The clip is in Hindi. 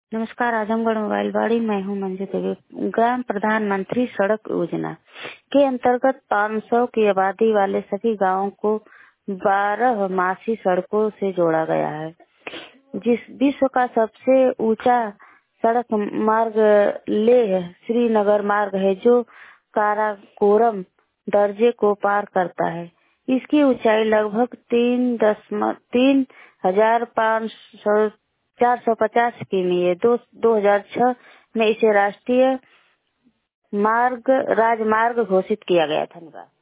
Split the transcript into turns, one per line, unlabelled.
नमस्कार। आजमगढ़ मोबाइल वाड़ी, मैं हूँ मंजू देवी। ग्राम प्रधानमंत्री सड़क योजना के अंतर्गत 500 की आबादी वाले सभी गांवों को 12 मासी सड़कों से जोड़ा गया है। जिस विश्व का सबसे ऊंचा सड़क मार्ग लेह श्रीनगर मार्ग है, जो काराकोरम दर्जे को पार करता है। इसकी ऊंचाई लगभग 3,450 किमी है। 2006 में इसे राष्ट्रीय राजमार्ग घोषित किया गया। धन्यवाद।